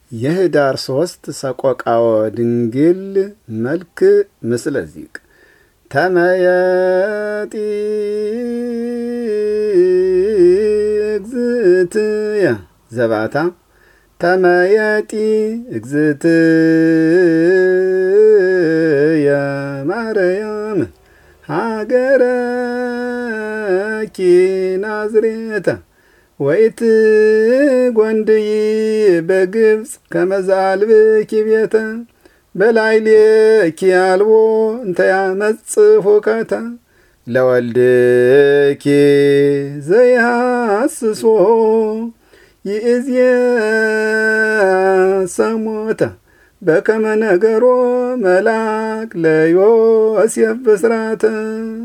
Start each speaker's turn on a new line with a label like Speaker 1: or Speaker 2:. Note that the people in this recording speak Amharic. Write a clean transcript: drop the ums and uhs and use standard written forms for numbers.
Speaker 1: የህዳር 3 ሰቆቃወ ድንግል መልክ ምስለ ዚቅ ተመየጢ እግዝእትየ ዘባታ ተመየጢ እግዝእትየ ማርያም ሀገረኪ ናዝሬተ ወይት ጎንድይ በግብጽ ከመዛልብኪ ቤተ በላይሌኪ አልቦ እንተ ያመጽእ ሁከተ ለወልድኪ ዘይሐስሶ ይእዜሰ በከመ ነገሮ መልአክ ለዮሴፍ ብስራተ